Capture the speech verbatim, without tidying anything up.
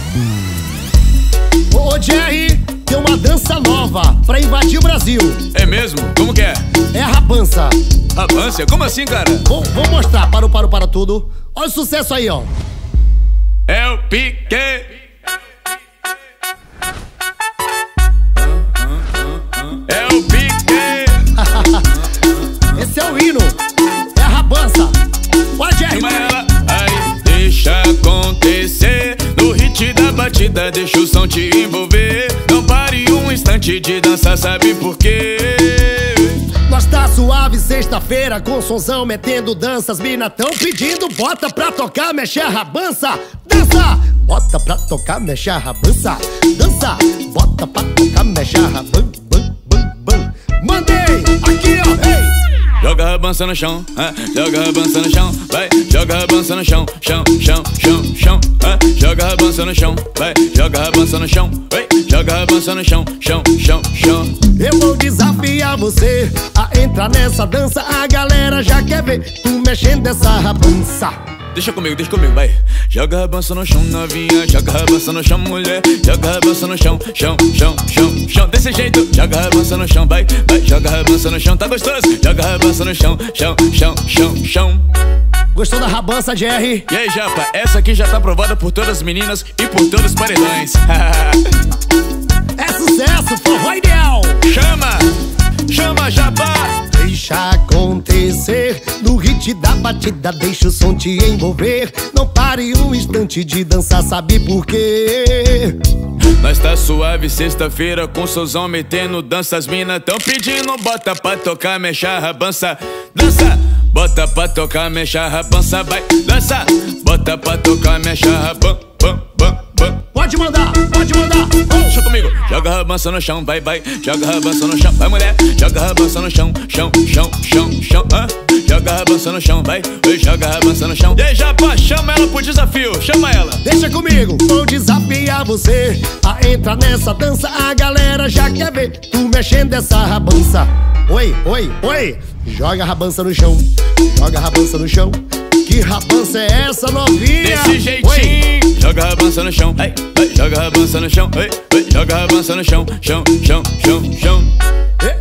Ô, Jerry, tem uma dança nova pra invadir o Brasil. É mesmo? Como que é? É a rabança. Rabança? Como assim, cara? Vou, vou mostrar, para o para o para tudo. Olha o sucesso aí, ó. É o pique. É o pique. Esse é o hino. É a rabança. Olha, Jerry. Chama ela. Aí, deixa acontecer. No hit da batida, deixa o som te envolver. Não pare um instante de dançar, sabe por quê? Nós tá suave sexta-feira, com sonzão metendo danças. Mina tão pedindo, bota pra tocar, mexe a rabança. Dança! Bota pra tocar, mexe a rabança. Dança! Bota pra tocar, mexe a rabança. Bam, bam, bam. Mandei! Aqui, ó! Ei! Joga a rabança no chão, ah, joga a rabança no chão, vai, joga a rabança no chão, chão, chão, chão, chão, ah, joga a rabança no chão, vai, joga a rabança no chão, vai, joga a rabança no chão, chão, chão, chão. Eu vou desafiar você a entrar nessa dança. A galera já quer ver tu mexendo essa rabança. Deixa comigo, deixa comigo, vai. Joga a rabança no chão, novinha, joga a rabança no chão, mulher. Joga a rabança no chão, chão, chão, chão, chão. Desse jeito, joga a rabança no chão, vai, vai. Joga a rabança no chão, tá gostoso? Joga a rabança no chão, chão, chão, chão, chão. Gostou da rabança, Jerry? E aí, japa, essa aqui já tá aprovada por todas as meninas e por todos os paredões. É sucesso, forró ideal. Chama, chama, japa. Deixa acontecer, no hit da batida, deixa o som te envolver. Não pare um instante de dançar, sabe por quê? Nós tá suave sexta-feira, com solzão metendo dança. As mina tão pedindo, bota pra tocar, mexe a rabança. Dança, bota pra tocar, mexe a rabança, vai. Dança, bota pra tocar, mexe a rabança. Pode mandar, pode mandar. Deixa comigo, joga a rabança no chão, vai, vai. Joga a rabança no chão, vai, mulher. Joga a rabança no chão, chão, chão, chão, chão, ah. Joga a rabança no chão, vai, vai. Joga a rabança no chão. E aí, japa, chama ela pro desafio, chama ela. Deixa comigo, vou desafiar você a entrar nessa dança. A galera já quer ver tu mexendo essa rabança. Oi, oi, oi. Joga a rabança no chão, joga a rabança no chão. Que rabança é essa, novinha? Desse jeitinho. Oi. Joga a rabança no chão, ai, ai, joga a rabança no chão, ai, ai, joga a rabança no chão, chão, chão, chão, chão.